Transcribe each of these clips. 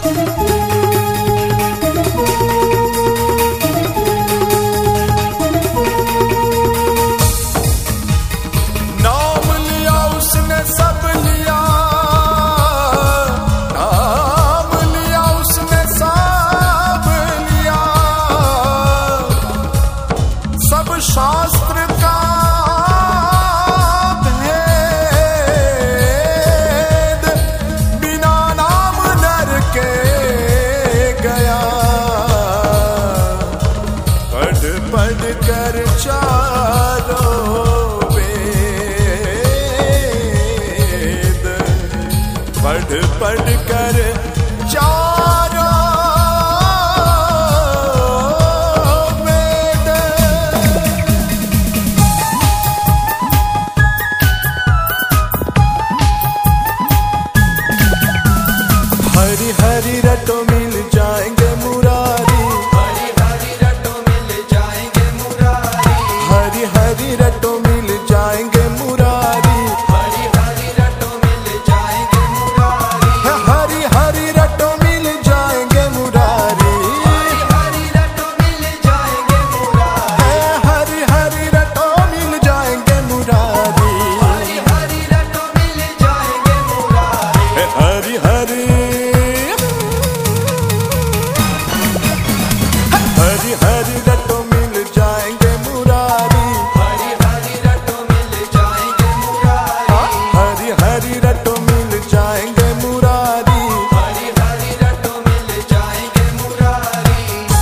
शास्त्र का भेद बिना नाम नर के गया। पढ़ पढ़ कर चारों वेद, पढ़ पढ़ कर हरि हरि रटो मिल जाएंगे मुरारी, हरि हरि रटो मिल जाएंगे मुरारी, हरि हरि रटो मिल जाएंगे मुरारी, हरि हरि रटो मिल जाएंगे मुरारी, हरि हरि रटो मिल जाएंगे मुरारी, हरि हरि रटो मिल जाएंगे मुरारी, हरि हरि रटो मिल जाएंगे मुरारी, हरि हरि रटो मिल जाएंगे मुरारी, हरि हरि हरि हरि रटो मिल जाएंगे मुरारी, हरि हरि रटो मिल जाएंगे मुरारी, हरि हरि रटो मिल जाएंगे मुरारी। हरि हरि रटो मिल जाएंगे मुरारी।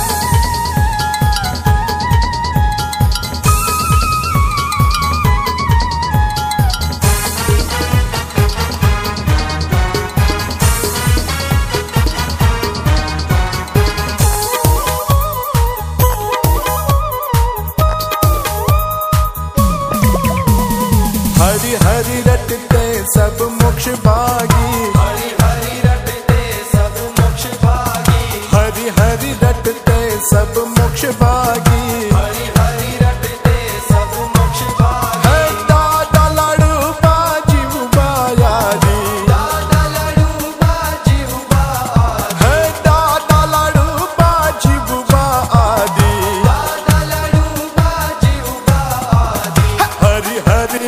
हरि हरि रटते सब मोक्ष भागी, हरि हरि रटते सब मोक्ष भागी, हरि हरि रटते सब मोक्ष भागी, हरि हरि रटते सब मोक्ष भागी, है दादा लाडू बाजी बायारी, दादा लाडू बाजी उबा आदि, है दादा लाडू बाजी आदि, दादा लाडू बाजी उबा आदि, हरि हरि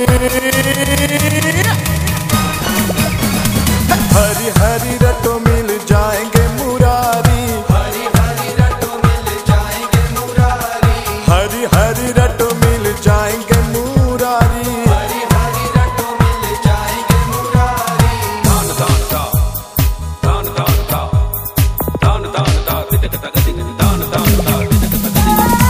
हरि हरि रटो मिल जाएंगे मुरारी, हरि हरि रटो मिल जाएंगे मुरारी, हरि हरि रटो मिल जाएंगे मुरारी। हरि हरि रटो मिल जाएंगे मुरारी। दान दान दा दान दान दा दान दान दा तितक तक तिक दान दान दा तितक तक तिक।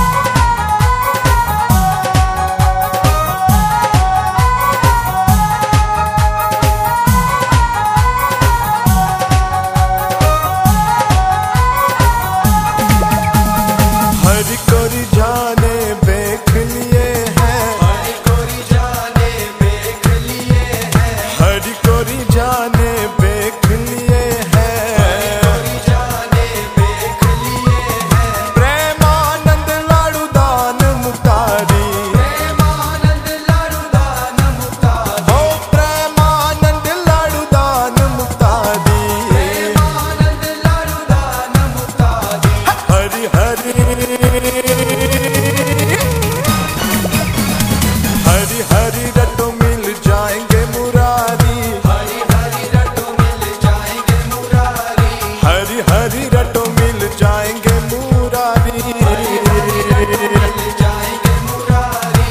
हरि कोरी जाने देख लिए हैं, हरि कोरी जाने देख लिए हैं, हरि कोरी जाने देख लिए हैं, कोरी जाने देख लिए हैं, प्रेमानंद लाडू दान मुतारी, प्रेमानंद लाडू दान मुतारी, हो प्रेमानंद लाडू दान मुतारी, प्रेमानंद लाडू दान मुतारी, हरि हरि हरि हरि रटो मिल जाएंगे मुरारी, हरि हरि रटो मिल जाएंगे मुरारी, हरि हरि रटो मिल जाएंगे मुरारी। मिल जाएंगे मुरारी।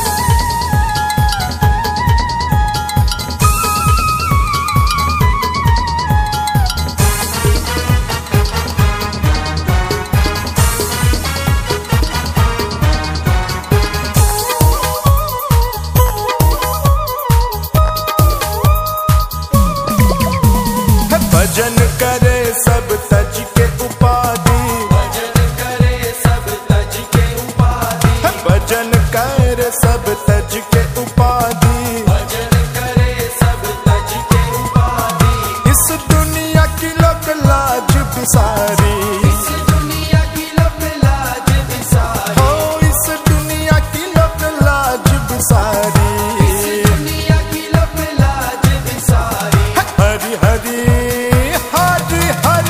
भजन करे सब तज के उपाधि, भजन करे सब तज के उपाधि, भजन करे सब तज के उपाधि, भजन करे सब तज के उपाधि, इस दुनिया की लोक लाज बिसारी, इस दुनिया की लोक लाज बिसारी, हो इस दुनिया की लोक लाज बिसारी, इस दुनिया की लोक लाज बिसारी, हरि हरि हरि हरि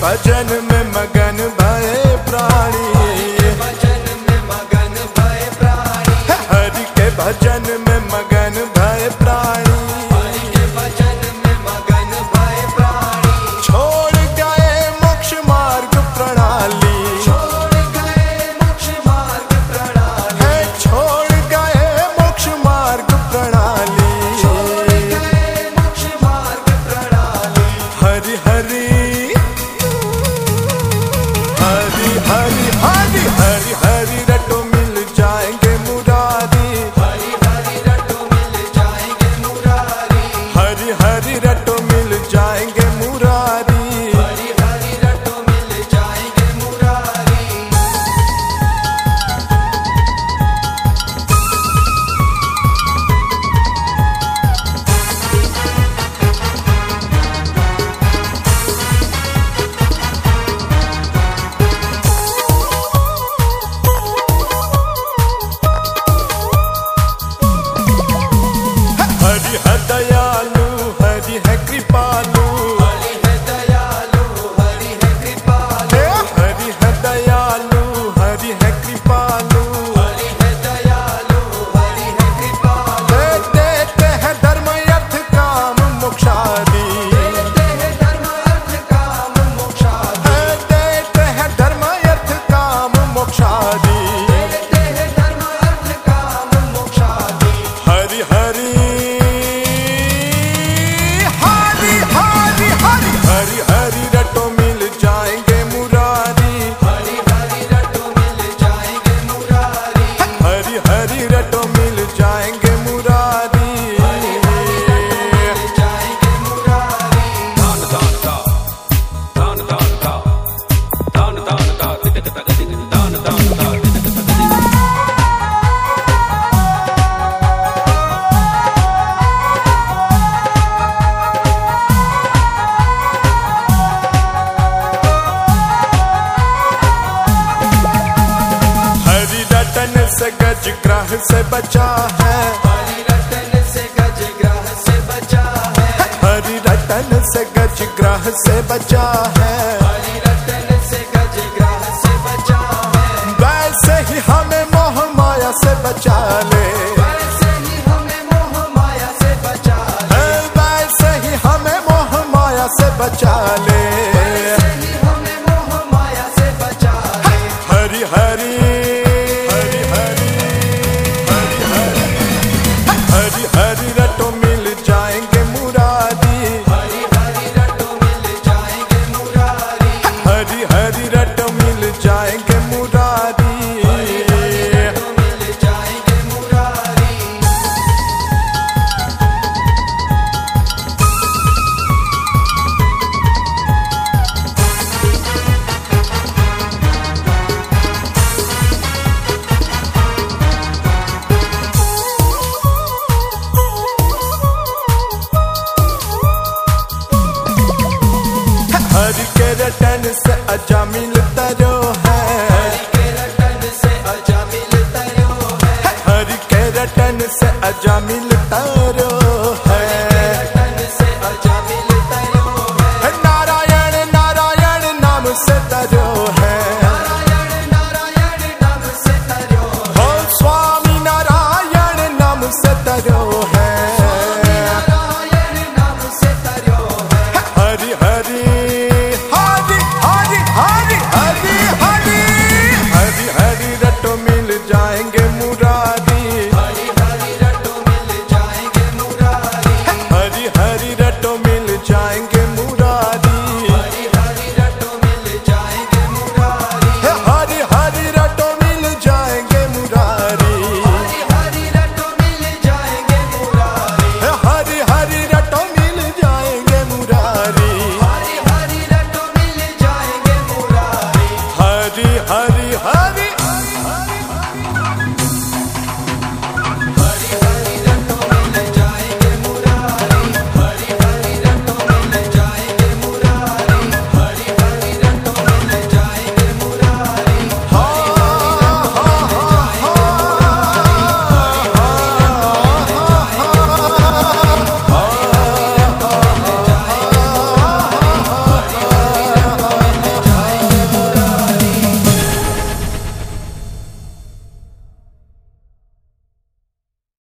भजन में मगन भये प्राणी, भजन में मगन भय प्राणी, हरि के भजन में मगन भये प्राणी, हरि के भजन में मगन भय प्राणी, छोड़ गए मोक्ष मार्ग प्रणाली, छोड़ गए मोक्ष मार्ग प्रणाली, है छोड़ गए मोक्ष मार्ग प्रणाली, छोड़ गए मोक्ष मार्ग प्रणाली, हरि हरि हरि हरि हरि हरि हरि रटो मिल जाएंगे मुरारी, हरि हरि रटो मिल जाएंगे मुरारी, हरि हरि रटो मिल जाएंगे मुरारी। हरि हरि रटो मिल जाएंगे मुरारी। हरि है दयालु हरि है कृपालु, हरि है दयालु, हरि है कृपालु, हरि है दयालु हरि है कृपालु, हरि है दयालु, हरि है कृपालु, देते हैं धर्म अर्थ काम मोक्षादि, देते हैं धर्म अर्थ काम मोक्षादि, देते हैं धर्म अर्थ काम मोक्षादि, देते हैं धर्म अर्थ काम मोक्षादि, हरि हरि हरि हरि हरि हरि हरि रटो मिल जाएंगे मुरारी, हरि हरि रटो मिल जाएंगे मुरारी, हरि हरि रटो मिल जाएंगे मुरारी, हरि हरि रटो मिल जाएंगे मुरारी। दान दान दा दान दान दा दान दान दा तितक तक तितक दान दान दा तितक तक तितक हरि रटन से गज ग्रह से बचा है, हरि रतन से गज ग्रह से बचा है, हरि रटन से गज ग्रह से बचा है, हरि रतन से गज ग्रह से बचा है, वैसे ही हमें मोह माया से बचा ले, वैसे ही हमें मोह माया से बचा ले, वैसे ही हमें मोह माया से बचा ले, वैसे ही हमें मोह माया से बचा ले, हरि हरि हरि हरि हरि हरि हरि हरि रटो मिल जाएंगे मुरारी, हरि हरि रटो मिल जाएंगे मुरारी, हरि हरि रटो मिल जाएंगे मुरारी, रटो मिल जाएंगे मुरारी। हरि के रटन से अजामिल तरो है, हरि के रतन से अजामिल तरो है, हरि के रटन से अजामिल तरो है, रतन से अजामिल तरो है, नारायण नारायण नाम से तरो है, नारायण नारायण नाम से तरो है, हो स्वामी नारायण नाम से तरो है, नारायण नाम से तरो है, हरि हरि हरि हरि हरि हरि हरि हरि हरि रटो मिल जाएंगे मुरारी, हरि हरि रटो मिल जाएंगे मुरारी, हरि हरि रटो मिल जाएंगे मुरारी।